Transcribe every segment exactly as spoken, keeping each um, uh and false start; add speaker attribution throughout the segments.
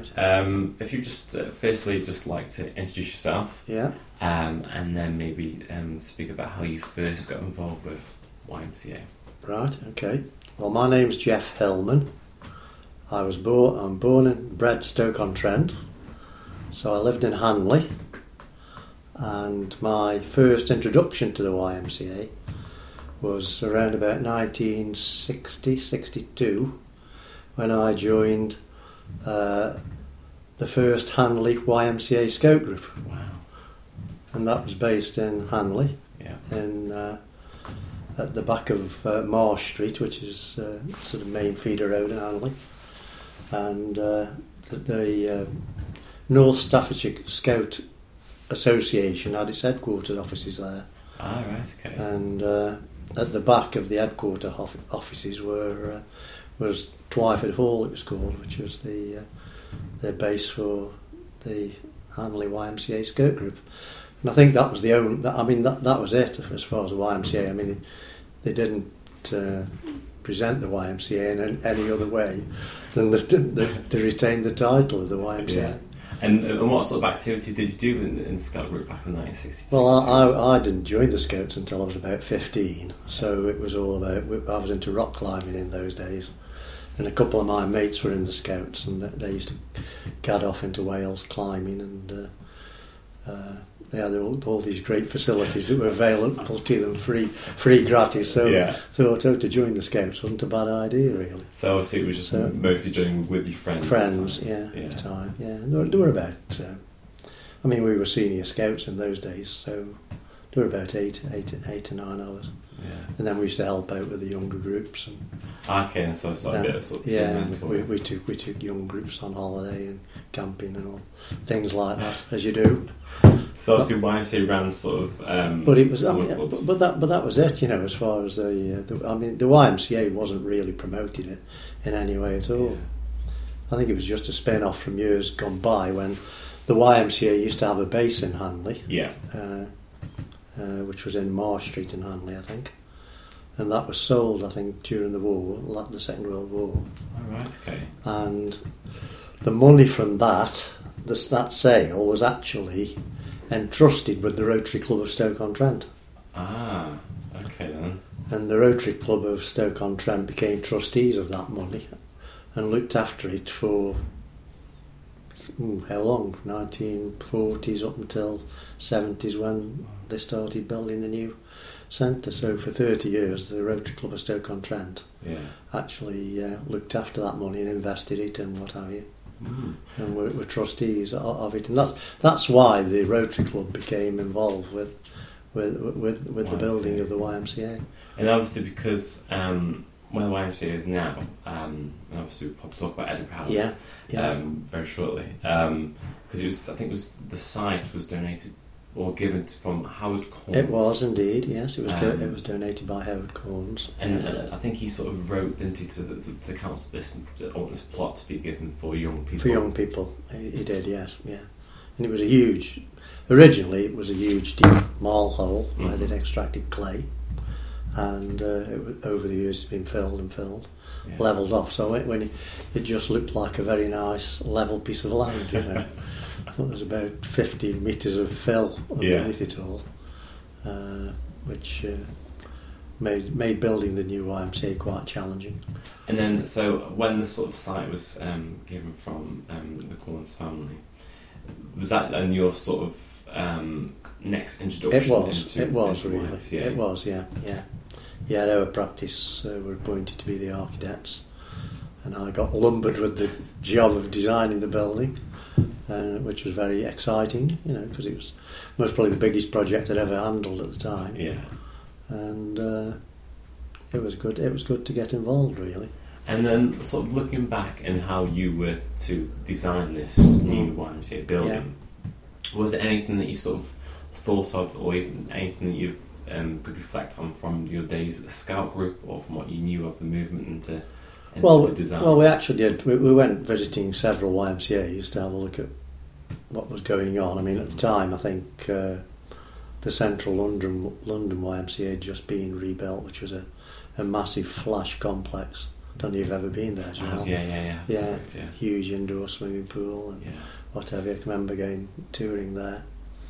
Speaker 1: Right.
Speaker 2: Um, if you just uh, firstly just like to introduce yourself,
Speaker 1: Yeah.
Speaker 2: um, and then maybe um, speak about how you first got involved with Y M C A.
Speaker 1: Right. Okay. Well, my name's Jeff Hillman. I was born. I'm born and bred Stoke-on-Trent, so I lived in Hanley. And my first introduction to the Y M C A was around about nineteen sixty, sixty-two, when I joined uh, the first Hanley Y M C A Scout group.
Speaker 2: Wow.
Speaker 1: And that was based in Hanley,
Speaker 2: Yeah.
Speaker 1: in uh, at the back of uh, Marsh Street, which is uh, sort of main feeder road in Hanley. And uh, the, the uh, North Staffordshire Scout Association had its headquarters offices there.
Speaker 2: Ah, right. Okay.
Speaker 1: And uh, at the back of the headquarter off- offices were uh, was Twyford Hall, it was called, which was the uh, their base for the Hanley Y M C A Scout Group. And I think that was the only. I mean, that that was it as far as the Y M C A. I mean, they didn't uh, present the Y M C A in any other way than the, the, they retained the title of the Y M C A.
Speaker 2: Yeah. And, and what sort of activities did you do in, in the Scout group back in nineteen sixty?
Speaker 1: Well, I, I, I didn't join the Scouts until I was about fifteen, so it was all about. I was into rock climbing in those days, and a couple of my mates were in the Scouts, and they used to gad off into Wales climbing, and uh, uh, they had all, all these great facilities that were available to them, free, free gratis. So
Speaker 2: Yeah.
Speaker 1: thought, oh, to join the Scouts wasn't a bad idea, really.
Speaker 2: So obviously it was just
Speaker 1: So-
Speaker 2: mostly joining with your friends. at the
Speaker 1: Friends,
Speaker 2: time.
Speaker 1: yeah,
Speaker 2: Yeah.
Speaker 1: at the time, yeah. There, there were about, uh, I mean, we were senior scouts in those days, so there were about eight, eight, eight to nine of us.
Speaker 2: Yeah.
Speaker 1: And then we used to help out with the younger groups. And
Speaker 2: Okay, and so it's like a
Speaker 1: then-
Speaker 2: bit of sort of
Speaker 1: yeah,
Speaker 2: mentor.
Speaker 1: we, we took we took young groups on holiday and camping and all things like that, as you do.
Speaker 2: So obviously Y M C A ran sort of um,
Speaker 1: But it was, I
Speaker 2: summer
Speaker 1: mean,
Speaker 2: clubs.
Speaker 1: but, but that but that was it, you know. As far as the, uh, the I mean, the Y M C A wasn't really promoting it in any way at all.
Speaker 2: Yeah.
Speaker 1: I think it was just a spin off from years gone by when the Y M C A used to have a base in Hanley,
Speaker 2: Yeah.
Speaker 1: uh, uh, which was in Marsh Street in Hanley, I think, and that was sold, I think, during the war, like the Second World War,
Speaker 2: All right. Okay.
Speaker 1: and the money from that, this, that sale, was actually entrusted with the Rotary Club of Stoke-on-Trent.
Speaker 2: Ah. Okay then.
Speaker 1: And the Rotary Club of Stoke-on-Trent became trustees of that money and looked after it for ooh, how long? nineteen forties up until seventies, when they started building the new centre. So for thirty years the Rotary Club of Stoke-on-Trent
Speaker 2: Yeah.
Speaker 1: actually uh, looked after that money and invested it and what have you.
Speaker 2: Mm.
Speaker 1: And were, were trustees of, of it, and that's that's why the Rotary Club became involved with with with, with the building of the Y M C A.
Speaker 2: And obviously because um, where the Y M C A is now, um, and obviously we'll probably talk about Edinburgh House
Speaker 1: Yeah, yeah.
Speaker 2: Um, very shortly, because it was I think it was the site was donated or given to, from Howard Corns.
Speaker 1: It was indeed, yes. It was do-
Speaker 2: Um,
Speaker 1: it was donated by Howard Corns.
Speaker 2: And
Speaker 1: Yeah.
Speaker 2: uh, I think he sort of wrote, didn't he, to the, to the council this, I want this plot to be given for young people.
Speaker 1: For young people, he, he did, yes, yeah. And it was a huge. Originally, it was a huge deep marl hole where
Speaker 2: Mhm.
Speaker 1: they'd extracted clay, and uh, it was, over the years it's been filled and filled,
Speaker 2: Yeah.
Speaker 1: levelled off. So it, when it, it just looked like a very nice level piece of land, you know. Well, there's about fifteen metres of fill underneath it all, uh, which uh, made made building the new Y M C A quite challenging.
Speaker 2: And then, so when the sort of site was um, given from um, the Corns family, was that then your sort of um, next introduction?
Speaker 1: It was,
Speaker 2: into,
Speaker 1: it was
Speaker 2: into Y
Speaker 1: really,
Speaker 2: M C A?
Speaker 1: it was, yeah, yeah. Yeah, our practice uh, were appointed to be the architects, and I got lumbered with the job of designing the building, uh, which was very exciting, you know, because it was most probably the biggest project I'd ever handled at the time.
Speaker 2: Yeah.
Speaker 1: And uh, it was good. It was good to get involved, really.
Speaker 2: And then, sort of looking back and how you were to design this new Y M C A building, was there anything that you sort of thought of, or even anything that you um, could reflect on from your days at the Scout Group, or from what you knew of the movement into, into
Speaker 1: Well,
Speaker 2: the design?
Speaker 1: well, we actually did. We, we went visiting several Y M C As to have a look at what was going on. I mean, at the time, I think uh, the Central London London Y M C A had just been rebuilt, which was a, a massive flash complex don't know if you've ever been there, do you know?
Speaker 2: Oh, yeah, yeah, yeah.
Speaker 1: Yeah,
Speaker 2: Correct, yeah.
Speaker 1: huge indoor swimming pool and
Speaker 2: Yeah.
Speaker 1: whatever. I can remember going touring there.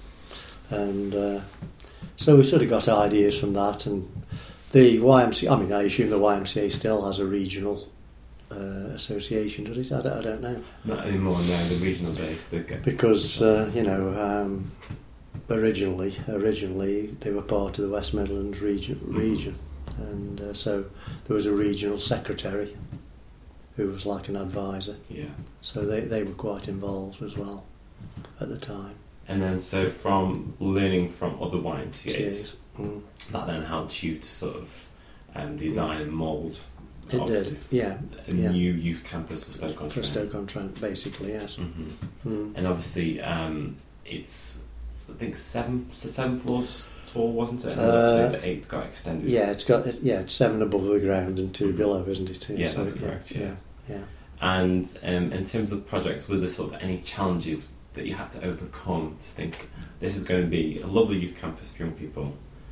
Speaker 1: And uh, so we sort of got ideas from that. And the Y M C A, I mean, I assume the Y M C A still has a regional uh, association, does it? I don't, I don't know.
Speaker 2: Not anymore, no, the regional base. The,
Speaker 1: Because, uh, you know, um, originally, originally they were part of the West Midlands region, region. And uh, so there was a regional secretary who was like an advisor.
Speaker 2: Yeah.
Speaker 1: So they, they were quite involved as well at the time.
Speaker 2: And then, so from learning from other Y M C As,
Speaker 1: Mm.
Speaker 2: that then helped you to sort of um, design and mould,
Speaker 1: It
Speaker 2: obviously,
Speaker 1: did, yeah.
Speaker 2: a
Speaker 1: yeah.
Speaker 2: new youth campus for Stoke-on-Trent.
Speaker 1: For Stoke-on-Trent, basically, yes.
Speaker 2: hmm
Speaker 1: Mm.
Speaker 2: And obviously, um, it's, I think, seven, seven floors tall, wasn't it? And
Speaker 1: Uh,
Speaker 2: obviously the eighth got extended.
Speaker 1: Yeah, it's got it, yeah, it's seven above the ground and two below, isn't it?
Speaker 2: Yeah, that's correct, yeah.
Speaker 1: yeah, yeah.
Speaker 2: And um, in terms of the project, were there sort of any challenges that you had to overcome to think this is going to be a lovely youth campus for young people?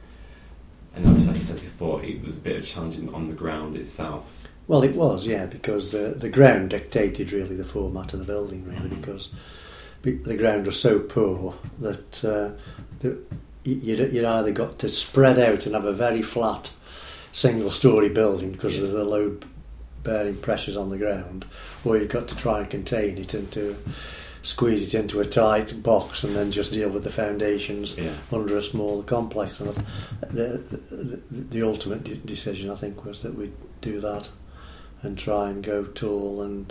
Speaker 2: And obviously, like you said before, it was a bit of challenging on the ground itself.
Speaker 1: Well, it was, yeah, because the the ground dictated really the format of the building, really,
Speaker 2: Mhm.
Speaker 1: because be- the ground was so poor that uh, the, you'd, you'd either got to spread out and have a very flat single-storey building because
Speaker 2: Yeah.
Speaker 1: of the load-bearing pressures on the ground, or you got to try and contain it into, squeeze it into a tight box and then just deal with the foundations
Speaker 2: Yeah.
Speaker 1: under a smaller complex. And the, the, the ultimate de- decision, I think, was that we'd do that and try and go tall and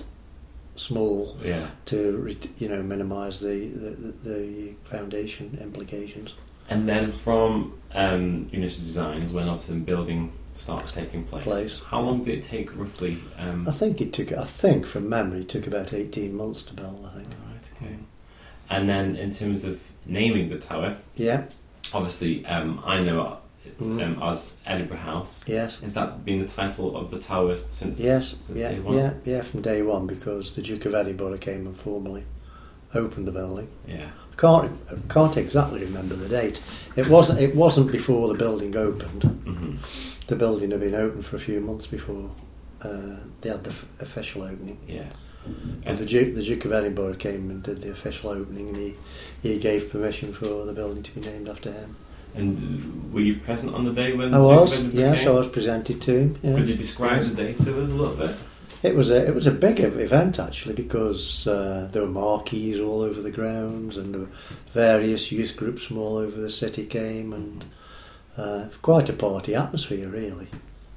Speaker 1: small
Speaker 2: Yeah.
Speaker 1: to re- you know minimise the, the, the foundation implications.
Speaker 2: And then from um, Unity Designs, when obviously the building starts taking place,
Speaker 1: Place,
Speaker 2: how
Speaker 1: yeah.
Speaker 2: long did it take roughly? Um,
Speaker 1: I think it took, I think from memory, it took about eighteen months to build, I think.
Speaker 2: Right, okay. And then in terms of naming the tower,
Speaker 1: Yeah,
Speaker 2: obviously um, I know it's
Speaker 1: Mm.
Speaker 2: um, as Edinburgh House.
Speaker 1: yes.
Speaker 2: Has that been the title of the tower since,
Speaker 1: Yes,
Speaker 2: since
Speaker 1: yeah,
Speaker 2: day one?
Speaker 1: yeah, yeah, from day one, because the Duke of Edinburgh came and formally opened the building.
Speaker 2: Yeah.
Speaker 1: I can't, I can't exactly remember the date. It wasn't, it wasn't before the building opened.
Speaker 2: hmm
Speaker 1: The building had been open for a few months before uh, they had the f- official opening.
Speaker 2: Yeah.
Speaker 1: But the Duke, the Duke of Edinburgh came and did the official opening, and he, he gave permission for the building to be named after him.
Speaker 2: And uh, were you present on the day when
Speaker 1: I
Speaker 2: the Duke
Speaker 1: was,
Speaker 2: of Edinburgh
Speaker 1: yes,
Speaker 2: came?
Speaker 1: I was presented to him. Yeah.
Speaker 2: Could you describe the day to us a little bit?
Speaker 1: It was a it was a big ev- event actually, because uh, there were marquees all over the grounds, and there were various youth groups from all over the city came, and uh, quite a party atmosphere really.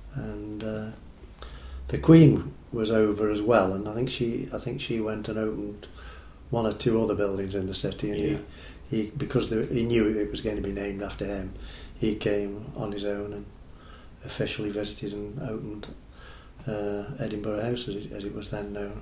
Speaker 1: And uh, the Queen was over as well, and I think she I think she went and opened one or two other buildings in the city, and
Speaker 2: Yeah.
Speaker 1: he, he because the, he knew it was going to be named after him, he came on his own and officially visited and opened uh, Edinburgh House, as it, as it was then known.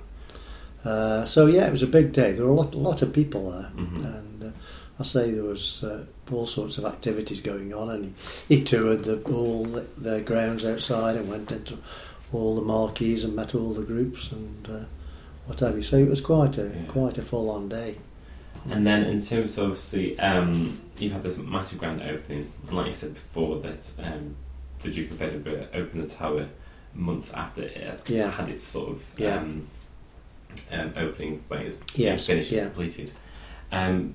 Speaker 1: Uh, so yeah, it was a big day. There were a lot, a lot of people there,
Speaker 2: Mhm.
Speaker 1: and uh, I say there was uh, all sorts of activities going on, and he, he toured the, all the, the grounds outside and went into all the marquees and met all the groups and uh, what have you. So it was quite a
Speaker 2: Yeah.
Speaker 1: quite a full-on day.
Speaker 2: And then in terms of, obviously, um, you've had this massive grand opening, and like you said before, that um, the Duke of Edinburgh opened the tower months after it had,
Speaker 1: Yeah.
Speaker 2: had its sort of
Speaker 1: Yeah.
Speaker 2: um, um, opening when it was
Speaker 1: Yes,
Speaker 2: finished and
Speaker 1: yeah.
Speaker 2: completed. Um,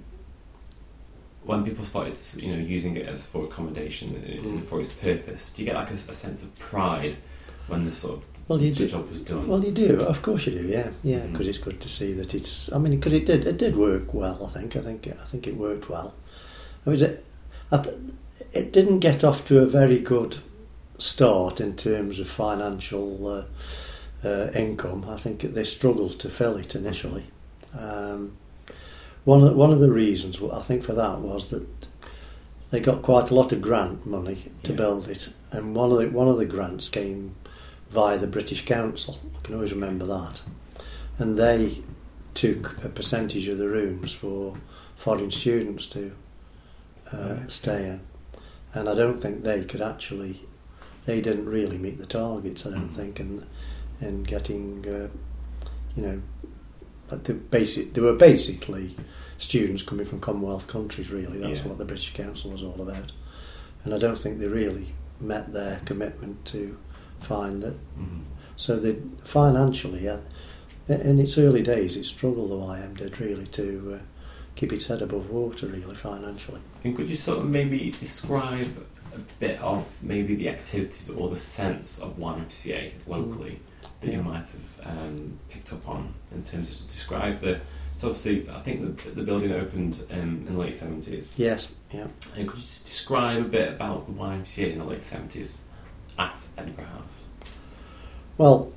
Speaker 2: when people started, you know, using it as for accommodation and
Speaker 1: Mm.
Speaker 2: for its purpose, do you get like a, a sense of pride when the sort of
Speaker 1: Well, you
Speaker 2: the
Speaker 1: do.
Speaker 2: job was done?
Speaker 1: Well, you do. Of course, you do. Yeah, yeah.
Speaker 2: Mhm.
Speaker 1: Because it's good to see that it's. I mean, because it did. It did work well. I think. I think. I think it worked well. I mean, it, I th- it didn't get off to a very good start in terms of financial uh, uh, income. I think they struggled to fill it initially. Um, one of, one of the reasons I think for that was that they got quite a lot of grant money to
Speaker 2: Yeah.
Speaker 1: build it, and one of the one of the grants came via the British Council. I can always remember that, and they took a percentage of the rooms for foreign students to uh,
Speaker 2: Right.
Speaker 1: stay in, and I don't think they could actually. They didn't really meet the targets, I don't
Speaker 2: Mm.
Speaker 1: think, in in getting, uh, you know, like the basic. They were basically students coming from Commonwealth countries. Really, that's
Speaker 2: Yeah.
Speaker 1: what the British Council was all about, and I don't think they really met their commitment to find that
Speaker 2: Mhm.
Speaker 1: So they financially, uh, in its early days, it struggled. The Y M did really to uh, keep its head above water, really financially.
Speaker 2: And could you sort of maybe describe a bit of maybe the activities or the sense of Y M C A locally mm. that yeah. you might have um, picked up on in terms of to describe the. So obviously, I think the the building opened um, in the late seventies.
Speaker 1: Yes. Yeah.
Speaker 2: And could you just describe a bit about the Y M C A in the late seventies at Edinburgh House?
Speaker 1: Well,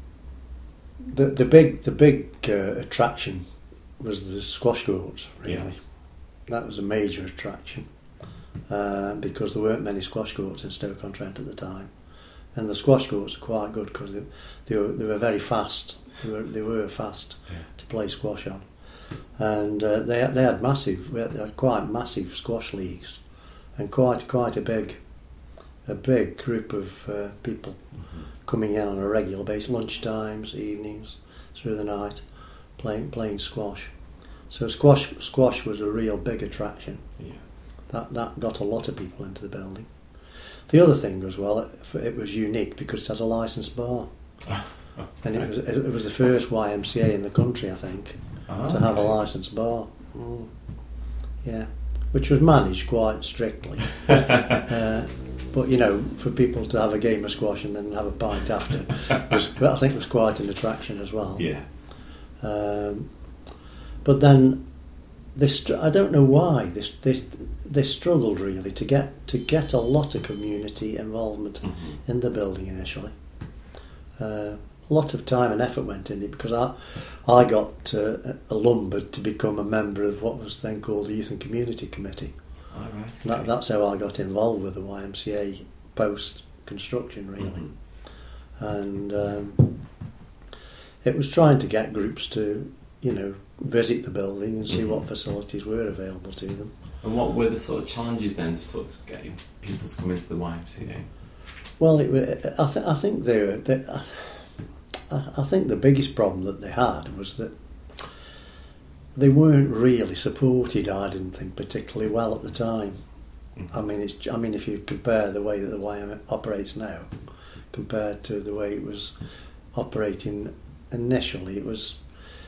Speaker 1: the the big the big uh, attraction was the squash courts. Really, yeah. That was a major attraction uh, because there weren't many squash courts in Stoke-on-Trent at the time, and the squash courts are quite good because they, they were they were very fast. They were they were fast
Speaker 2: yeah.
Speaker 1: to play squash on, and uh, they they had massive, they had quite massive squash leagues, and quite quite a big, a big group of uh, people
Speaker 2: mm-hmm. coming
Speaker 1: in on a regular basis, lunch times, evenings, through the night, playing playing squash. So squash squash was a real big attraction.
Speaker 2: Yeah.
Speaker 1: That that got a lot of people into the building. The other thing as well, it, it was unique because it had a licensed bar. And it was it was the first Y M C A in the country, I think,
Speaker 2: oh,
Speaker 1: to have
Speaker 2: okay.
Speaker 1: a licensed bar. Mm. Yeah, which was managed quite strictly. uh, but you know, for people to have a game of squash and then have a pint after, was, I think was quite an attraction as well.
Speaker 2: Yeah.
Speaker 1: Um, but then, this I don't know why this this they struggled really to get to get a lot of community involvement
Speaker 2: mm-hmm.
Speaker 1: in the building initially. Uh, A lot of time and effort went in it because I, I got uh, lumbered to become a member of what was then called the Youth and Community Committee.
Speaker 2: Oh, right, okay.
Speaker 1: that, that's how I got involved with the Y M C A post construction, really.
Speaker 2: Mm-hmm.
Speaker 1: And um, it was trying to get groups to, you know, visit the building and see mm-hmm. what facilities were available to them.
Speaker 2: And what were the sort of challenges then to sort of get people to come into the Y M C A?
Speaker 1: Well, it, I, th- I think they were. They, I, I think the biggest problem that they had was that they weren't really supported, I didn't think, particularly well at the time. Mm-hmm. I mean, it's. I mean, if you compare the way that the Y M operates now, compared to the way it was operating initially, it was.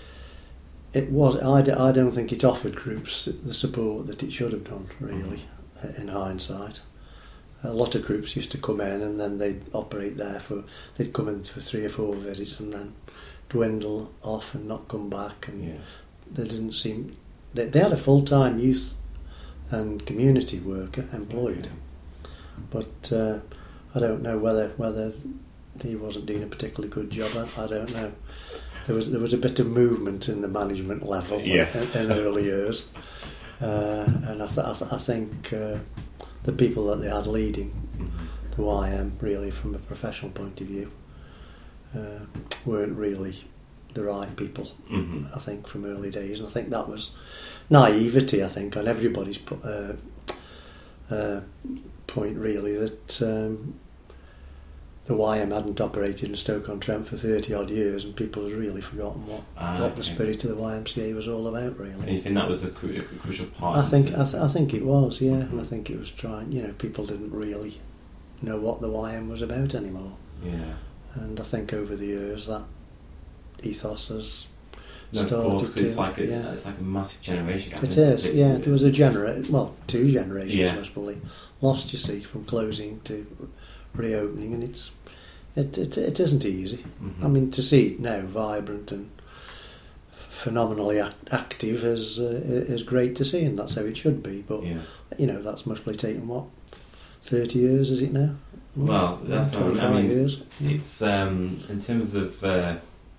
Speaker 1: It was. I, I don't think it offered groups the support that it should have done, really, mm-hmm. in hindsight. A lot of groups used to come in and then they'd operate there for, they'd come in for three or four visits and then dwindle off and not come back, and
Speaker 2: yeah.
Speaker 1: they didn't seem, they, they had a full-time youth and community worker employed, okay. but uh, I don't know whether whether he wasn't doing a particularly good job. I, I don't know. There was there was a bit of movement in the management level
Speaker 2: yes.
Speaker 1: in, in early years, uh, and I, th- I, th- I think. Uh, The people that they had leading
Speaker 2: mm-hmm.
Speaker 1: the Y M, really, from a professional point of view, uh, weren't really the right people,
Speaker 2: mm-hmm.
Speaker 1: I think, from early days. And I think that was naivety, I think, on everybody's uh, uh, point, really, that um, the Y M hadn't operated in Stoke-on-Trent for thirty odd years and people had really forgotten what,
Speaker 2: ah,
Speaker 1: what
Speaker 2: okay.
Speaker 1: the spirit of the Y M C A was all about, really.
Speaker 2: And you think that was a, cru- a crucial part?
Speaker 1: I think I, th- I think it was, yeah.
Speaker 2: Mm-hmm.
Speaker 1: And I think it was trying, you know, people didn't really know what the Y M was about anymore.
Speaker 2: Yeah.
Speaker 1: And I think over the years that ethos has
Speaker 2: no,
Speaker 1: started
Speaker 2: of course,
Speaker 1: to...
Speaker 2: it's like, a,
Speaker 1: yeah.
Speaker 2: it's like a massive generation gap.
Speaker 1: It is, it? yeah. There was a genera- well, two generations,
Speaker 2: yeah.
Speaker 1: most probably, lost, you see, from closing to reopening, and it's it it, it isn't easy.
Speaker 2: Mm-hmm.
Speaker 1: I mean, to see it now vibrant and phenomenally act- active is uh, is great to see, and that's how it should be. But
Speaker 2: yeah.
Speaker 1: you know, that's must be taken what thirty years, is it now?
Speaker 2: Well, that's not, I mean,
Speaker 1: years.
Speaker 2: It's um, in terms of uh,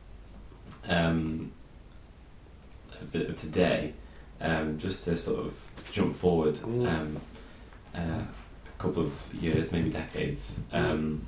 Speaker 2: um, of today. Um, just to sort of jump forward
Speaker 1: Mm.
Speaker 2: um, uh, a couple of years, maybe decades. Um,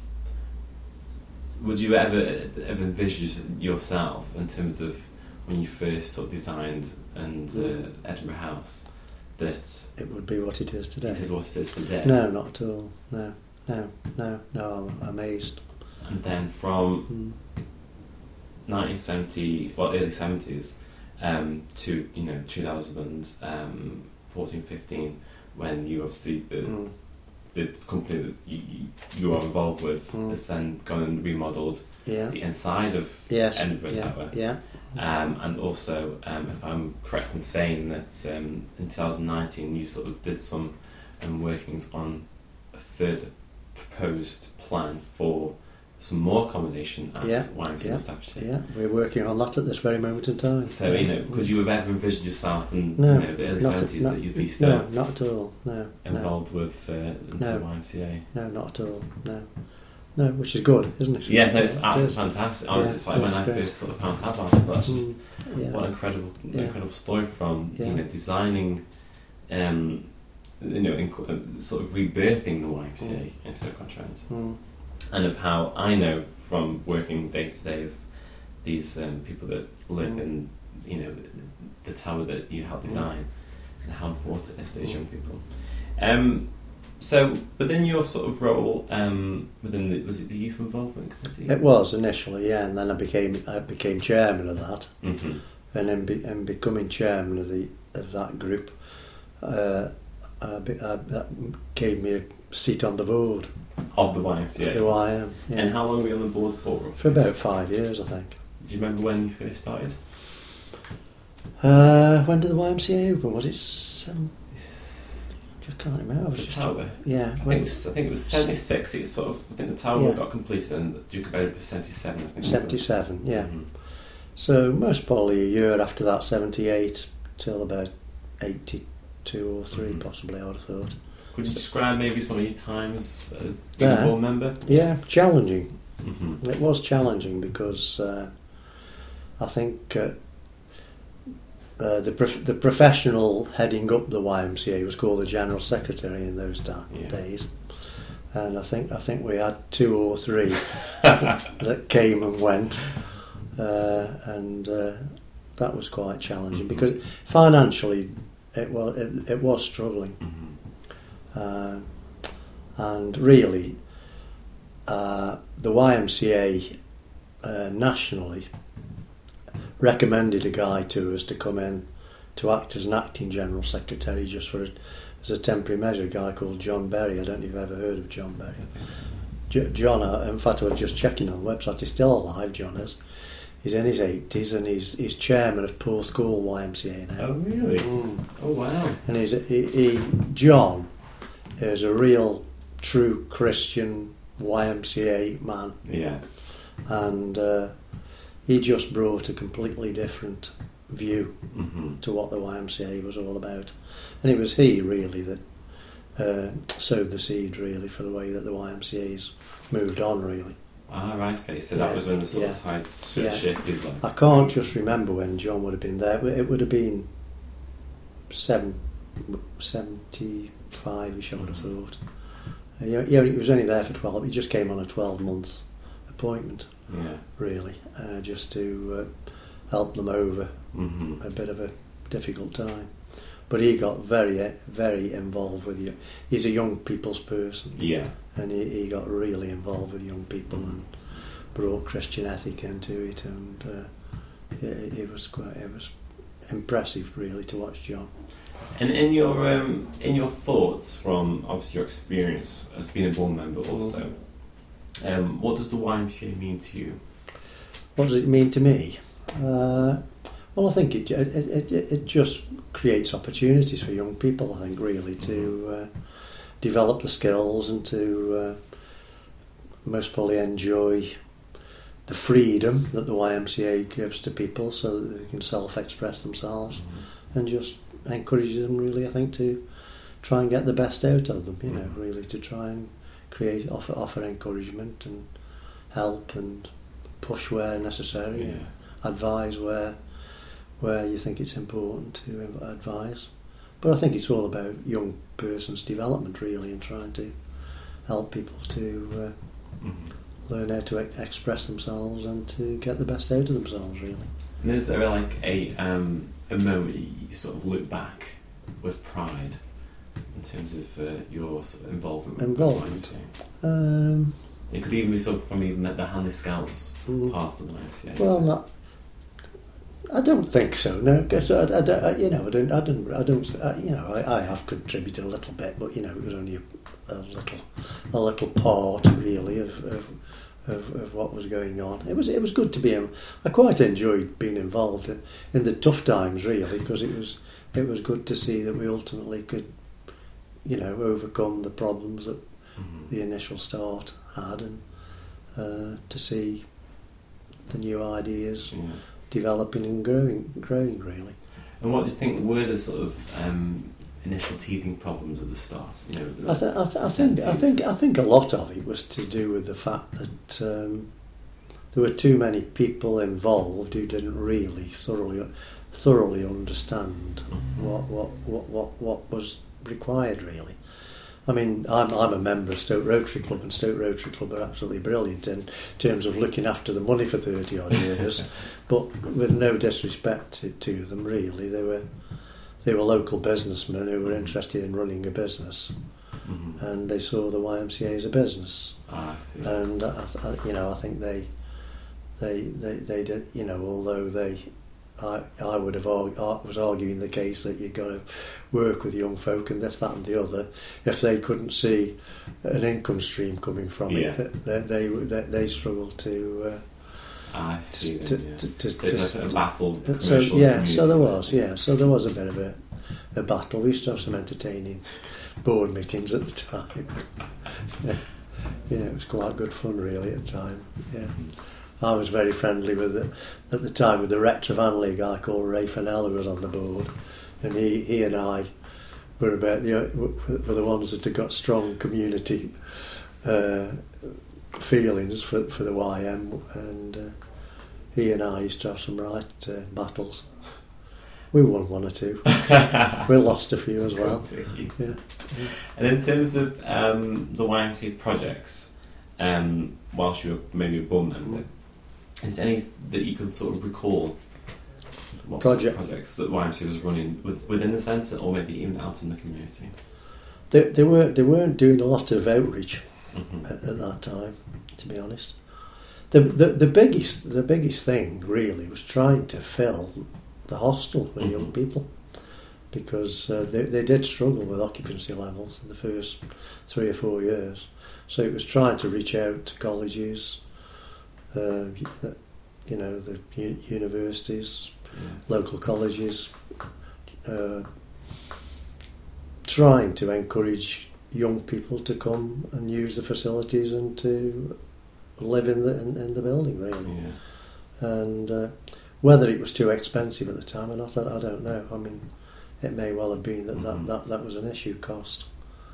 Speaker 2: would you ever ever envisage yourself in terms of when you first sort of designed and uh, Edinburgh House that
Speaker 1: it would be what it is today?
Speaker 2: It is what it is today.
Speaker 1: No, not at all. No, no, no, no. I'm amazed.
Speaker 2: And then from
Speaker 1: mm.
Speaker 2: nineteen seventy, well, early seventies, um, to you know two thousand fourteen, fifteen, when you obviously the
Speaker 1: mm.
Speaker 2: the company that you, you, you are involved with
Speaker 1: Mm.
Speaker 2: has then gone and remodelled
Speaker 1: Yeah.
Speaker 2: the inside of
Speaker 1: Yes.
Speaker 2: Edinburgh
Speaker 1: Yeah.
Speaker 2: Tower.
Speaker 1: Yeah.
Speaker 2: Um, and also, um, if I'm correct in saying that um, in twenty nineteen you sort of did some um, workings on a further proposed plan for some more accommodation at
Speaker 1: Yeah,
Speaker 2: Y M C A
Speaker 1: yeah,
Speaker 2: in Staffordshire.
Speaker 1: Yeah. We're working on that at this very moment in time.
Speaker 2: So, you know, because you have ever envisioned yourself in
Speaker 1: No,
Speaker 2: you know, the early
Speaker 1: not at-
Speaker 2: seventies
Speaker 1: not-
Speaker 2: that you'd be still
Speaker 1: No, not at all. No.
Speaker 2: involved with uh, into
Speaker 1: No.
Speaker 2: the Y M C A.
Speaker 1: No, not at all. No. No, which is good, isn't it?
Speaker 2: Yeah, no, it's
Speaker 1: It
Speaker 2: absolutely
Speaker 1: is.
Speaker 2: fantastic.
Speaker 1: Yeah,
Speaker 2: It's like when
Speaker 1: it's
Speaker 2: I
Speaker 1: great.
Speaker 2: first sort of found out about it, that's just
Speaker 1: Mm, yeah.
Speaker 2: what an incredible,
Speaker 1: Yeah.
Speaker 2: incredible story from
Speaker 1: Yeah.
Speaker 2: you know designing, um, you know, inc- uh, sort of rebirthing the Y M C A
Speaker 1: Mm.
Speaker 2: in Stoke-on-Trent,
Speaker 1: Mm,
Speaker 2: and of how I know from working day to day of these um, people that live
Speaker 1: Mm.
Speaker 2: in you know the tower that you help design, and how important it is to these young people. Um, so within your sort of role um, within the was it the youth involvement committee?
Speaker 1: It was initially, yeah, and then I became I became chairman of that,
Speaker 2: Mm-hmm.
Speaker 1: and then be, and becoming chairman of the of that group, uh, I, be- I, that gave me a seat on the board.
Speaker 2: Of the Y M C A.
Speaker 1: Who I am, yeah.
Speaker 2: And how long were you on the board for?
Speaker 1: For about five years, I think.
Speaker 2: Do you remember when you first started?
Speaker 1: Uh, when did the Y M C A open? Was it seven? Just can't remember. I was
Speaker 2: The
Speaker 1: just-
Speaker 2: tower.
Speaker 1: Yeah.
Speaker 2: I think
Speaker 1: when-
Speaker 2: it was. I think it was seventy six. It's sort of. I think the tower
Speaker 1: Yeah.
Speaker 2: got completed and Duke of Edinburgh was seventy seven. I think.
Speaker 1: seventy-seven,
Speaker 2: it was.
Speaker 1: yeah.
Speaker 2: Mhm.
Speaker 1: So most probably a year after that, seventy-eight till about eighty-two or three,
Speaker 2: Mhm.
Speaker 1: possibly. I would have thought.
Speaker 2: Could you describe maybe some of your times uh, being
Speaker 1: Yeah.
Speaker 2: a board member?
Speaker 1: Yeah, challenging.
Speaker 2: Mm-hmm.
Speaker 1: It was challenging because uh, I think uh, uh, the prof- the professional heading up the Y M C A was called the General Secretary in those da-
Speaker 2: Yeah.
Speaker 1: days, and I think I think we had two or three that came and went, uh, and uh, that was quite challenging
Speaker 2: Mhm.
Speaker 1: because financially it was it, it was struggling,
Speaker 2: Mm-hmm.
Speaker 1: uh, and really uh, the Y M C A uh, nationally recommended a guy to us to come in to act as an acting general secretary just for a, as a temporary measure. A guy called John Berry. I don't know if you've ever heard of John Berry.
Speaker 2: I think so.
Speaker 1: J- John, uh, in fact, I was just checking on the website. He's still alive. John is. He's in his eighties and he's he's chairman of Porthcawl Y M C A now.
Speaker 2: Oh really?
Speaker 1: Mm.
Speaker 2: Oh wow.
Speaker 1: And he's he, he John is a real true Christian Y M C A man,
Speaker 2: Yeah.
Speaker 1: and uh, he just brought a completely different view
Speaker 2: Mm-hmm.
Speaker 1: to what the Y M C A was all about, and it was he really that uh, sowed the seed really for the way that the Y M C A's moved on really.
Speaker 2: Ah right. Okay. So that
Speaker 1: Yeah.
Speaker 2: was when the sort
Speaker 1: Yeah.
Speaker 2: of tide sort of
Speaker 1: Yeah.
Speaker 2: shifted. Like.
Speaker 1: I can't just remember when John would have been there. It would have been seven, seventy-five-ish, I would have thought. Uh, yeah, yeah, he was only there for twelve. He just came on a twelve-month appointment,
Speaker 2: Yeah.
Speaker 1: really, uh, just to uh, help them over
Speaker 2: Mm-hmm.
Speaker 1: a bit of a difficult time. But he got very, very involved with you. He's a young people's person,
Speaker 2: Yeah.
Speaker 1: and he, he got really involved with young people and brought Christian ethic into it, and uh, it, it was quite, it was impressive really to watch John.
Speaker 2: And in your um, in your thoughts from obviously your experience as being a board member also, um, what does the Y M C A mean to you?
Speaker 1: What does it mean to me? Uh, well, I think it, it it it just creates opportunities for young people. I think really to uh, develop the skills and to uh, most probably enjoy the freedom that the Y M C A gives to people, so that they can self-express themselves, and just encourages them really, I think, to try and get the best out of them. You know,
Speaker 2: Mm.
Speaker 1: really to try and create offer offer encouragement and help and push where necessary.
Speaker 2: Yeah.
Speaker 1: Advise where where you think it's important to advise. But I think it's all about young person's development really, and trying to help people to uh,
Speaker 2: Mm-hmm.
Speaker 1: learn how to e- express themselves and to get the best out of themselves really.
Speaker 2: And is there like a um, a moment you sort of look back with pride in terms of uh, your sort of involvement with
Speaker 1: Involvement?
Speaker 2: the Y M C A?
Speaker 1: Um,
Speaker 2: It could even be sort of from even the, the Hanley Scouts
Speaker 1: mm,
Speaker 2: part of the Y M C A.
Speaker 1: well,
Speaker 2: so-
Speaker 1: not. I don't think so. No, because I, I, I, you know, I don't, I don't, I don't, I, you know, I, I have contributed a little bit, but you know, it was only a, a little, a little part really of, of, of, of what was going on. It was, it was good to be. I quite enjoyed being involved in, in the tough times, really, because it was, it was good to see that we ultimately could, you know, overcome the problems that mm-hmm. the initial start had, and uh, to see the new ideas. Yeah. Developing and growing, growing really.
Speaker 2: And what do you think were the sort of um, initial teething problems at the start? You know,
Speaker 1: I, th- I, th- I think, I think, I think a lot of it was to do with the fact that um, there were too many people involved who didn't really thoroughly, thoroughly understand mm-hmm. what, what, what, what, what was required really. I mean, I'm I'm a member of Stoke Rotary Club, and Stoke Rotary Club are absolutely brilliant in terms of looking after the money for thirty odd years. But with no disrespect to, to them, really, they were they were local businessmen who were interested in running a business, mm-hmm. and they saw the Y M C A as a business.
Speaker 2: Ah, I see.
Speaker 1: And I, I, you know, I think they they they they did. You know, although they. I, I would have argue, was arguing the case that you've got to work with young folk and this, that and the other. If they couldn't see an income stream coming from yeah. it, they they, they, they struggled to... Uh,
Speaker 2: ah, I see.
Speaker 1: To,
Speaker 2: then, yeah.
Speaker 1: to, to,
Speaker 2: so it's
Speaker 1: to,
Speaker 2: like a battle.
Speaker 1: So, yeah, so there was, yeah. So there was a bit of a, a battle. We used to have some entertaining board meetings at the time. yeah. yeah, it was quite good fun really at the time, yeah. I was very friendly with it at the time with the rector of Anley, a guy called Ray Fennell, who was on the board, and he, he and I were about the were the ones that had got strong community uh, feelings for for the Y M, and uh, he and I used to have some right uh, battles. We won one or two. We lost a few as well. Yeah. yeah.
Speaker 2: And in terms of um, the Y M C A projects, um, whilst you were maybe a board member. Mm. Is there any that you could sort of recall what Project. sort of projects that Y M C A was running with, within the centre or maybe even out in the community?
Speaker 1: They, they, weren't, they weren't doing a lot of outreach mm-hmm. at, at that time, to be honest. The, the the biggest the biggest thing really was trying to fill the hostel with mm-hmm. young people, because uh, they, they did struggle with occupancy levels in the first three or four years. So it was trying to reach out to colleges, Uh, you know, the u- universities, yeah. local colleges, uh, trying to encourage young people to come and use the facilities and to live in the in, in the building, really.
Speaker 2: Yeah.
Speaker 1: And uh, whether it was too expensive at the time or not, I, I don't know. I mean, it may well have been that mm-hmm. that, that, that was an issue cost,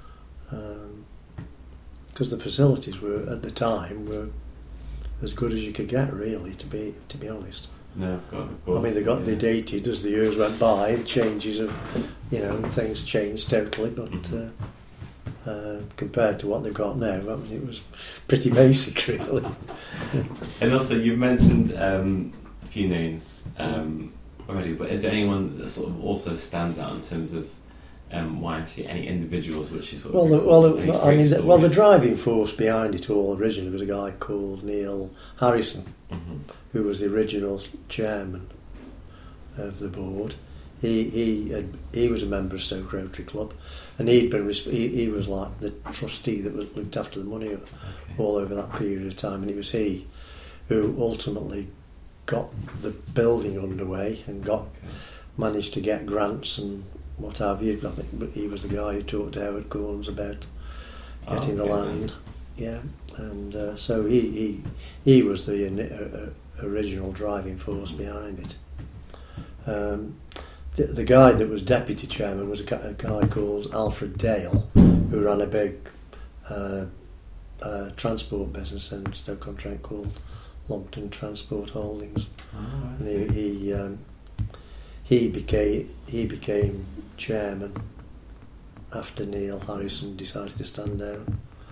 Speaker 1: because um, the facilities were at the time were as good as you could get, really, to be to be honest.
Speaker 2: No, of course. Of course
Speaker 1: I mean, they got
Speaker 2: yeah.
Speaker 1: they dated as the years went by, and changes of, you know, things changed totally. But
Speaker 2: mm-hmm.
Speaker 1: uh, uh, compared to what they've got now, I mean, it was pretty basic, really.
Speaker 2: And also, you've mentioned um, a few names um, already, but is there anyone that sort of also stands out in terms of Um, Y M C A, any individuals which is sort
Speaker 1: well,
Speaker 2: of
Speaker 1: the, well, the, I mean, the, well, the
Speaker 2: stories?
Speaker 1: driving force behind it all originally was a guy called Neil Harrison,
Speaker 2: mm-hmm.
Speaker 1: who was the original chairman of the board. He he had, he was a member of Stoke Rotary Club, and he'd been he, he was like the trustee that was looked after the money okay. all over that period of time, and it was he who ultimately got the building underway and got
Speaker 2: okay.
Speaker 1: managed to get grants and what have you. I think but he was the guy who talked to Howard Corns about getting
Speaker 2: oh, okay,
Speaker 1: the land. Then. Yeah, and uh, so he, he he was the uh, original driving force behind it. Um, the, the guy that was deputy chairman was a, a guy called Alfred Dale, who ran a big uh, uh, transport business in Stoke-on-Trent called Longton Transport Holdings.
Speaker 2: Oh,
Speaker 1: and he he, um, he became he became chairman after Neil Harrison decided to stand down.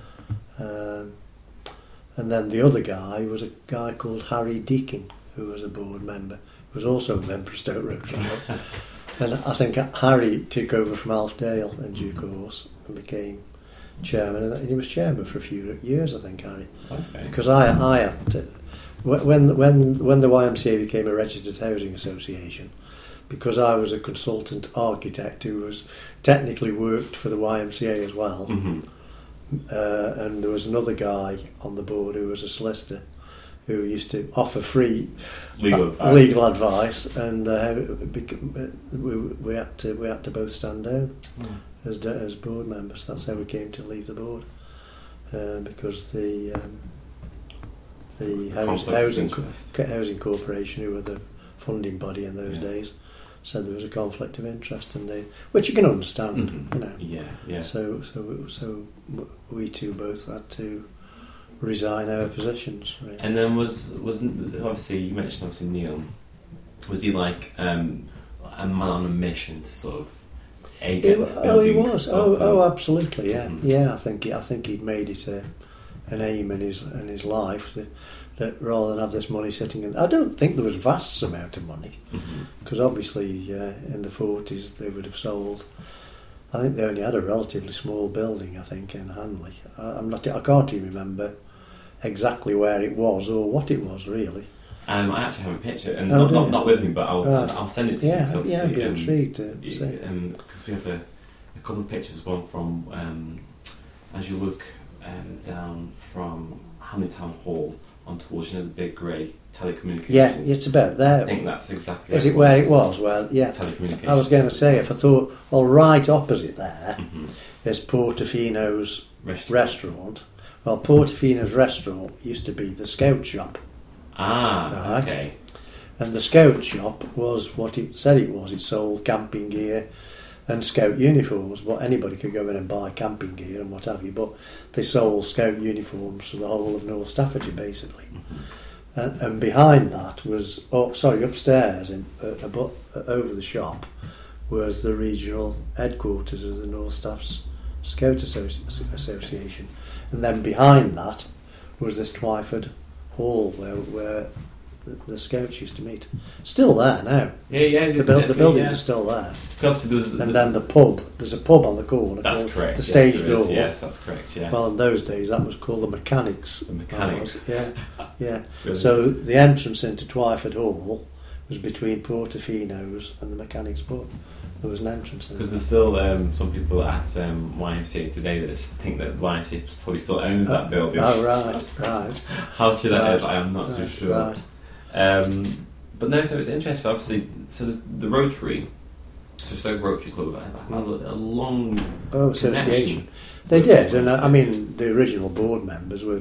Speaker 1: Um, and then the other guy was a guy called Harry Deakin, who was a board member, who was also a member of Stoke Rotary. And I think Harry took over from Alf Dale in due course and became chairman, and he was chairman for a few years, I think, Harry.
Speaker 2: Okay.
Speaker 1: Because I I had to, when when when the Y M C A became a registered housing association, because I was a consultant architect who was technically worked for the Y M C A as well,
Speaker 2: Mm-hmm.
Speaker 1: uh, and there was another guy on the board who was a solicitor who used to offer free
Speaker 2: Legal
Speaker 1: uh,
Speaker 2: advice.
Speaker 1: legal advice, and uh, we, we had to we had to both stand down
Speaker 2: Mm.
Speaker 1: as as board members. That's how we came to leave the board, uh, because the um, the house,
Speaker 2: Conflict of
Speaker 1: housing
Speaker 2: interest.
Speaker 1: co- housing corporation, who were the funding body in those
Speaker 2: Yeah.
Speaker 1: days, said there was a conflict of interest, and they, which you can understand,
Speaker 2: Mhm.
Speaker 1: you know.
Speaker 2: Yeah, yeah.
Speaker 1: So so so we two both had to resign our positions. Really.
Speaker 2: And then was wasn't obviously you mentioned obviously Neil. Was he like um, a man on a mission to sort of a get
Speaker 1: He-
Speaker 2: this
Speaker 1: oh, he
Speaker 2: building
Speaker 1: was.
Speaker 2: up
Speaker 1: Oh,
Speaker 2: and-
Speaker 1: oh, absolutely. Yeah,
Speaker 2: Mhm.
Speaker 1: yeah. I think he, I think he'd made it a, an aim in his in his life that, that rather than have this money sitting in. I don't think there was vast amount of money,
Speaker 2: Mhm.
Speaker 1: because obviously uh, in the forties they would have sold. I think they only had a relatively small building. I think in Hanley. I, I'm not. I can't even remember exactly where it was or what it was really.
Speaker 2: Um, I actually have a picture, and
Speaker 1: Oh,
Speaker 2: not,
Speaker 1: do
Speaker 2: not
Speaker 1: you?
Speaker 2: not with me, but I'll
Speaker 1: Right.
Speaker 2: I'll send it to
Speaker 1: Yeah,
Speaker 2: you. 'Cause
Speaker 1: yeah.
Speaker 2: obviously,
Speaker 1: I'd be
Speaker 2: um,
Speaker 1: intrigued to
Speaker 2: y-
Speaker 1: see.
Speaker 2: um 'cause we have a, a couple of pictures. One from um, as you look um, down from Hanley Town Hall on towards you know the big grey telecommunications.
Speaker 1: Yeah, it's about
Speaker 2: I
Speaker 1: there.
Speaker 2: think that's exactly.
Speaker 1: Is it where it was? Well, yeah.
Speaker 2: Telecommunications.
Speaker 1: I was going to say, if I thought, well, right opposite there
Speaker 2: Mhm.
Speaker 1: is Portofino's
Speaker 2: Restaurant.
Speaker 1: restaurant. Well, Portofino's restaurant used to be the Scout shop,
Speaker 2: Ah,
Speaker 1: Right.
Speaker 2: okay.
Speaker 1: and the Scout shop was what it said it was. It sold camping gear and Scout uniforms, but anybody could go in and buy camping gear and what have you, but they sold Scout uniforms for the whole of North Staffordshire, basically.
Speaker 2: Mhm.
Speaker 1: And, and behind that was, oh, sorry, upstairs, in, uh, above, uh, over the shop, was the regional headquarters of the North Staffs Scout Associ- Association. And then behind that was this Twyford Hall where, where the, the Scouts used to meet. Still there now.
Speaker 2: Yeah, yeah.
Speaker 1: The,
Speaker 2: it's-
Speaker 1: buil-
Speaker 2: it's-
Speaker 1: the buildings
Speaker 2: yeah.
Speaker 1: are still there.
Speaker 2: Obviously, there was
Speaker 1: And
Speaker 2: the-
Speaker 1: then the pub, there's a pub on the corner
Speaker 2: that's
Speaker 1: called
Speaker 2: correct.
Speaker 1: the
Speaker 2: yes,
Speaker 1: Stage
Speaker 2: there is,
Speaker 1: Door.
Speaker 2: Yes, that's correct. Yes.
Speaker 1: Well, in those days that was called the Mechanics.
Speaker 2: The Mechanics.
Speaker 1: Yeah, yeah.
Speaker 2: Brilliant.
Speaker 1: So the entrance into Twyford Hall was between Portofino's and the Mechanics pub. There was an entrance there.
Speaker 2: Because there's still um, some people at um, Y M C A today that think that Y M C A probably still owns that building.
Speaker 1: Oh, right, right.
Speaker 2: How true that
Speaker 1: Right,
Speaker 2: is, I am not too
Speaker 1: right,
Speaker 2: sure.
Speaker 1: Right.
Speaker 2: Um, but no, so it's interesting. Obviously, so there's the Rotary, so Stoke Rotary Club, has a, a long
Speaker 1: Oh,
Speaker 2: connection
Speaker 1: association. They
Speaker 2: with
Speaker 1: did, and
Speaker 2: Y M C A.
Speaker 1: I, I mean, the original board members were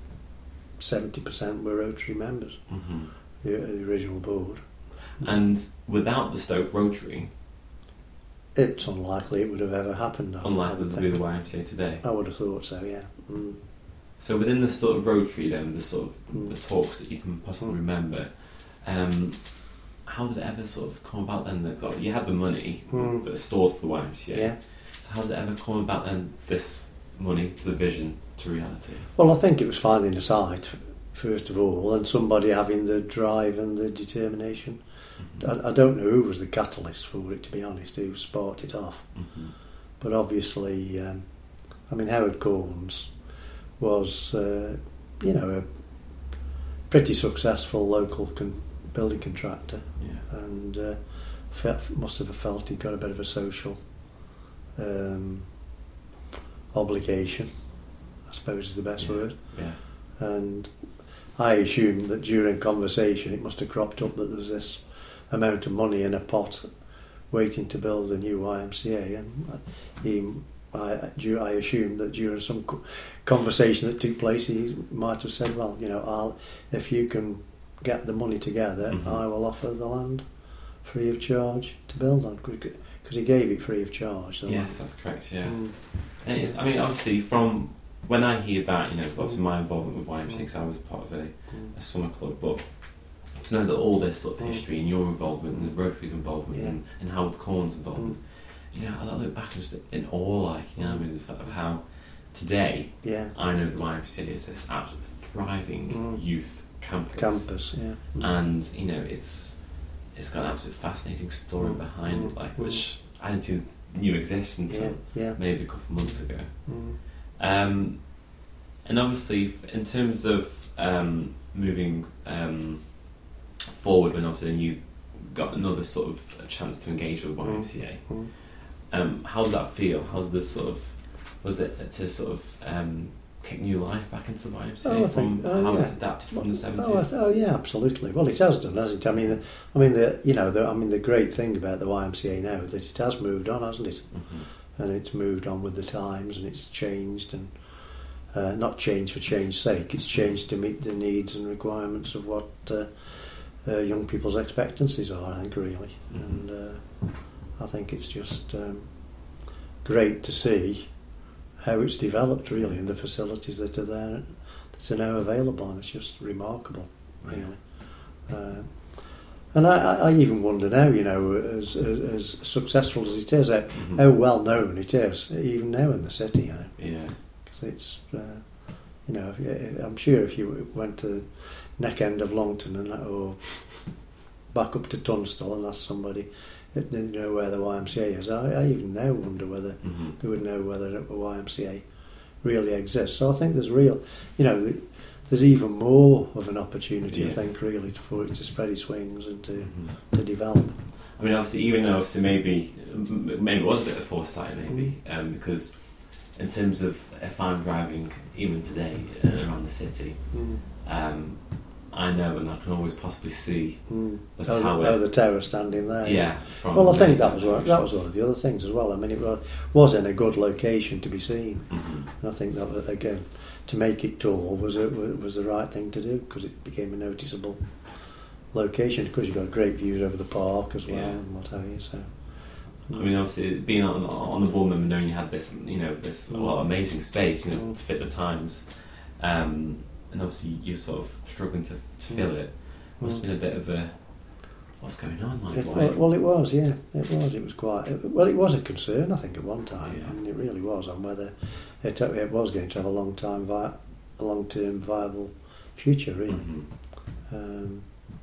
Speaker 1: seventy percent were Rotary members,
Speaker 2: Mhm.
Speaker 1: the, the original board.
Speaker 2: And without the Stoke Rotary,
Speaker 1: It's unlikely it would have ever happened. I would
Speaker 2: unlikely to be
Speaker 1: think.
Speaker 2: the Y M C A today.
Speaker 1: I would have thought so, yeah. Mm.
Speaker 2: So within the sort of Rotary, then the sort of
Speaker 1: Mm.
Speaker 2: the talks that you can possibly
Speaker 1: Mm.
Speaker 2: remember, um, how did it ever sort of come about then? That got, you had the money
Speaker 1: Mm.
Speaker 2: that's stored for the Y M C A.
Speaker 1: Yeah.
Speaker 2: So how did it ever come about then? This money to the vision to reality.
Speaker 1: Well, I think it was finding a site, first of all, and somebody having the drive and the determination.
Speaker 2: Mhm.
Speaker 1: I, I don't know who was the catalyst for it, to be honest, who sparked it off.
Speaker 2: Mhm.
Speaker 1: But obviously, um, I mean, Howard Corns was, uh, you know, a pretty successful local con- building contractor,
Speaker 2: Yeah.
Speaker 1: and uh, fe- must have felt he'd got a bit of a social um, obligation, I suppose is the best
Speaker 2: Yeah.
Speaker 1: word.
Speaker 2: Yeah.
Speaker 1: And I assumed that during conversation it must have cropped up that there's this amount of money in a pot waiting to build a new Y M C A, and he, I, du- I assumed that during some co- conversation that took place he might have said, well, you know, I'll, if you can get the money together,
Speaker 2: Mhm.
Speaker 1: I will offer the land free of charge to build on, because he gave it free of charge. So
Speaker 2: Yes, that's correct. Yeah.
Speaker 1: Mm.
Speaker 2: And it's, I mean, obviously, from when I hear that, you know, obviously my involvement with Y M C A, 'cause I was part of a,
Speaker 1: Mm.
Speaker 2: a summer club, but to know that all this sort of
Speaker 1: Mm.
Speaker 2: history and your involvement and the Rotary's involvement
Speaker 1: Yeah.
Speaker 2: and, and Howard Corns' involvement,
Speaker 1: Mm.
Speaker 2: you know, I look back and just in awe, like, you know, what I mean, of how today
Speaker 1: Yeah,
Speaker 2: I know the Y M C A is this absolute thriving
Speaker 1: Mm.
Speaker 2: youth campus,
Speaker 1: campus, yeah. Mm.
Speaker 2: and you know, it's it's got an absolute fascinating story
Speaker 1: Mm.
Speaker 2: behind it,
Speaker 1: Mm.
Speaker 2: like which I didn't even knew existed
Speaker 1: yeah,
Speaker 2: until
Speaker 1: yeah.
Speaker 2: maybe a couple of months ago.
Speaker 1: Mm.
Speaker 2: Um, and obviously, in terms of um, moving um, forward when obviously you got another sort of a chance to engage with Y M C A.
Speaker 1: Mm.
Speaker 2: Um, how did that feel? How did this sort of, was it to sort of um, kick new life back into the Y M C A
Speaker 1: Oh, I
Speaker 2: from
Speaker 1: think- oh,
Speaker 2: how
Speaker 1: yeah.
Speaker 2: it's adapted from the seventies?
Speaker 1: Oh, I th- oh yeah, absolutely. Well, it has done, hasn't it? I mean, the, I mean, the you know, the, I mean, the great thing about the Y M C A now is that it has moved on, hasn't it?
Speaker 2: Mm-hmm.
Speaker 1: And it's moved on with the times, and it's changed, and uh, not changed for change's sake. It's changed to meet the needs and requirements of what uh, uh, young people's expectancies are, I think, really.
Speaker 2: Mm-hmm.
Speaker 1: And uh, I think it's just um, great to see how it's developed, really, and the facilities that are there that are now available, and it's just remarkable, really.
Speaker 2: Yeah.
Speaker 1: Uh, and I, I I even wonder now, you know, as, as, as successful as it is, how,
Speaker 2: Mm-hmm.
Speaker 1: how well known it is, even now in the city, you know,
Speaker 2: Yeah.
Speaker 1: because it's, uh, you know, if you, I'm sure if you went to the neck end of Longton and or back up to Tunstall and asked somebody if they know where the Y M C A is, I, I even now wonder whether
Speaker 2: Mm-hmm.
Speaker 1: they would know whether the Y M C A really exists. So I think there's real, you know, the, there's even more of an opportunity,
Speaker 2: Yes.
Speaker 1: I think, really, to, for it to spread its wings and to,
Speaker 2: Mm-hmm.
Speaker 1: to develop.
Speaker 2: I mean, obviously, even though obviously maybe maybe it was a bit of foresight, maybe um, because in terms of if I'm driving even today uh, around the city,
Speaker 1: Mm.
Speaker 2: um, I know and I can always possibly see
Speaker 1: Mm.
Speaker 2: the
Speaker 1: oh,
Speaker 2: tower.
Speaker 1: The, oh, the tower standing there.
Speaker 2: Yeah. From
Speaker 1: Well, I think
Speaker 2: many
Speaker 1: that was one, that was
Speaker 2: directions.
Speaker 1: one of the other things as well. I mean, it was, was in a good location to be seen,
Speaker 2: Mhm.
Speaker 1: and I think that was, again, to make it tall was a, was the right thing to do, because it became a noticeable location, because you've got great views over the park as well,
Speaker 2: Yeah.
Speaker 1: and what have you. So,
Speaker 2: I mean, obviously, being on, on the board member, knowing you had this, you know, this well, amazing space, you know,
Speaker 1: Mm.
Speaker 2: to fit the times, um, and obviously you're sort of struggling to, to fill it. Must have been a bit of a what's going on, like
Speaker 1: It,
Speaker 2: why?
Speaker 1: well, well, it was, yeah, it was. It was quite. It, well, it was a concern, I think, at one time.
Speaker 2: Yeah.
Speaker 1: I mean, it really was on whether it, it was going to have a long time, vi- a long-term viable future, really.
Speaker 2: Mhm.
Speaker 1: Um,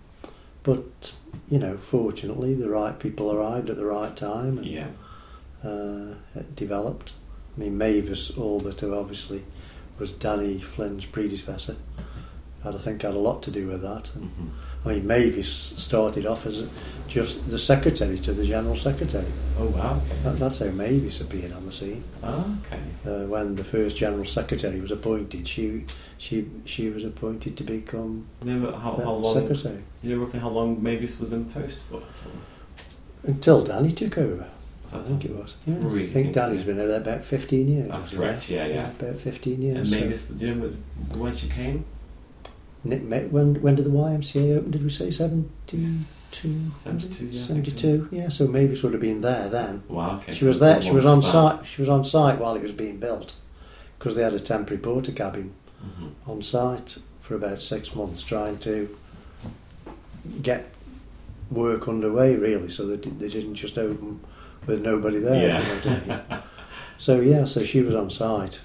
Speaker 1: but you know, fortunately, the right people arrived at the right time, and
Speaker 2: Yeah.
Speaker 1: uh, it developed. I mean, Mavis Albert, who obviously was Danny Flynn's predecessor, had, I think, had a lot to do with that. And,
Speaker 2: Mhm.
Speaker 1: I mean, Mavis started off as just the secretary to the general secretary.
Speaker 2: Oh wow. Okay.
Speaker 1: That, that's how Mavis appeared on the scene.
Speaker 2: Oh, okay.
Speaker 1: Uh, when the first general secretary was appointed, she she she was appointed to become
Speaker 2: You know how,
Speaker 1: the
Speaker 2: how long?
Speaker 1: secretary
Speaker 2: You know roughly how long Mavis was in post for at all?
Speaker 1: until Danny took over.
Speaker 2: So
Speaker 1: I think it was. Yeah.
Speaker 2: Really
Speaker 1: I think
Speaker 2: think-
Speaker 1: Danny's been there about fifteen years.
Speaker 2: That's
Speaker 1: actually.
Speaker 2: correct. Yeah, yeah.
Speaker 1: About fifteen years.
Speaker 2: And
Speaker 1: so-
Speaker 2: Mavis, do you remember when she came?
Speaker 1: Nick met, when when did the Y M C A open? Did we say seventy-two?
Speaker 2: Seventy-two. Yeah. I think so.
Speaker 1: Seventy-two. Yeah. So Mavis would have been there then.
Speaker 2: Wow. Okay.
Speaker 1: She
Speaker 2: so
Speaker 1: was
Speaker 2: it's a
Speaker 1: there. She
Speaker 2: long
Speaker 1: was on
Speaker 2: span.
Speaker 1: site. She was on site while it was being built, because they had a temporary porter cabin
Speaker 2: Mhm.
Speaker 1: on site for about six months, trying to get work underway, really, so that they didn't just open with nobody there.
Speaker 2: Yeah.
Speaker 1: you know what I mean? So yeah, so she was on site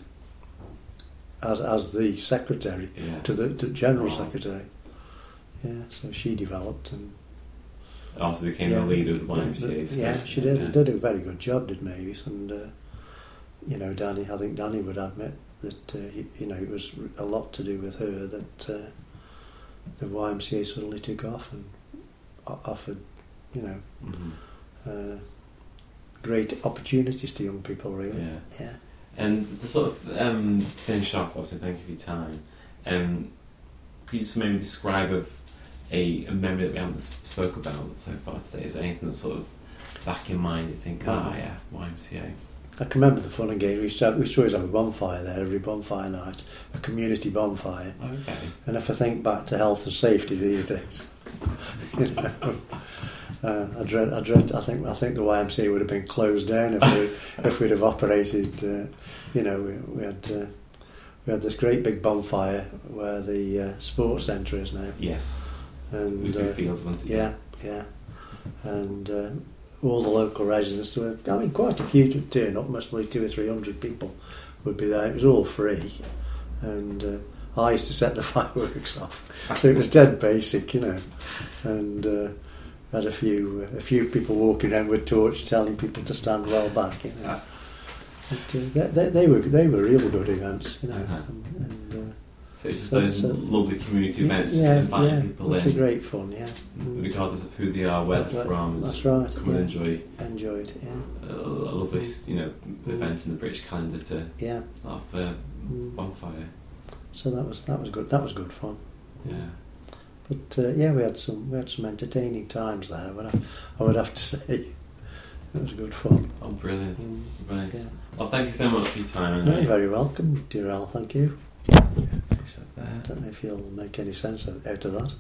Speaker 1: as as the secretary
Speaker 2: Yeah.
Speaker 1: to the to general
Speaker 2: Wow.
Speaker 1: secretary. Yeah, so she developed and
Speaker 2: Also became
Speaker 1: yeah,
Speaker 2: the leader of the Y
Speaker 1: the-
Speaker 2: M C A.
Speaker 1: the-
Speaker 2: so-
Speaker 1: yeah, she did
Speaker 2: yeah.
Speaker 1: did a very good job, did Mavis, and uh, you know, Danny. I think Danny would admit that uh, he, you know, it was a lot to do with her that uh, the Y M C A suddenly took off and o- offered, you know,
Speaker 2: Mhm.
Speaker 1: uh, great opportunities to young people. Really,
Speaker 2: Yeah.
Speaker 1: yeah.
Speaker 2: And to sort of um, finish off, obviously, thank you for your time. Um, could you just maybe describe of a, a memory that we haven't s- spoke about so far today? Is there anything that's sort of back in mind you think, ah,
Speaker 1: Oh.
Speaker 2: yeah, Y M C A?
Speaker 1: I can remember the fun and games. We used to, have, we used to always have a bonfire there every bonfire night, a community bonfire.
Speaker 2: Okay.
Speaker 1: And if I think back to health and safety these days, you know, uh, I dread, I dread. I think, I think the Y M C A would have been closed down if we, if we'd have operated. Uh, you know, we, we had, uh, we had this great big bonfire where the uh, sports centre is now,
Speaker 2: Yes.
Speaker 1: and
Speaker 2: Used
Speaker 1: uh,
Speaker 2: Fields, wasn't it?
Speaker 1: yeah, yeah, and uh, all the local residents were. I mean, quite a few to turn up. Must be two or three hundred people would be there. It was all free, and uh, I used to set the fireworks off, so it was dead basic, you know. And uh, had a few a few people walking around with torches, telling people to stand well back, you know. But, uh, they, they, they were they were really good events, you know.
Speaker 2: Uh-huh.
Speaker 1: And, and, uh,
Speaker 2: So So it's just
Speaker 1: So-
Speaker 2: those
Speaker 1: so-
Speaker 2: lovely community events,
Speaker 1: yeah,
Speaker 2: just inviting
Speaker 1: yeah,
Speaker 2: people
Speaker 1: which
Speaker 2: in,
Speaker 1: are great fun. Yeah, Mm.
Speaker 2: regardless of who they are, where they're
Speaker 1: That-
Speaker 2: from.
Speaker 1: that's
Speaker 2: just
Speaker 1: right,
Speaker 2: Come and
Speaker 1: yeah.
Speaker 2: enjoy
Speaker 1: enjoyed. Yeah,
Speaker 2: a, a lovely, you know, event in the British calendar to
Speaker 1: yeah.
Speaker 2: have uh,
Speaker 1: Mm.
Speaker 2: bonfire.
Speaker 1: So that was that was good. That was good fun.
Speaker 2: Yeah.
Speaker 1: But uh, yeah, we had some we had some entertaining times there. But I, I would have to say it was good fun.
Speaker 2: Oh, brilliant,
Speaker 1: Mm.
Speaker 2: brilliant.
Speaker 1: Yeah.
Speaker 2: Well, thank you so much for your time.
Speaker 1: No,
Speaker 2: And,
Speaker 1: you're very welcome, dear Al. Thank you.
Speaker 2: uh, finish up there.
Speaker 1: I don't know if you'll make any sense out out of that.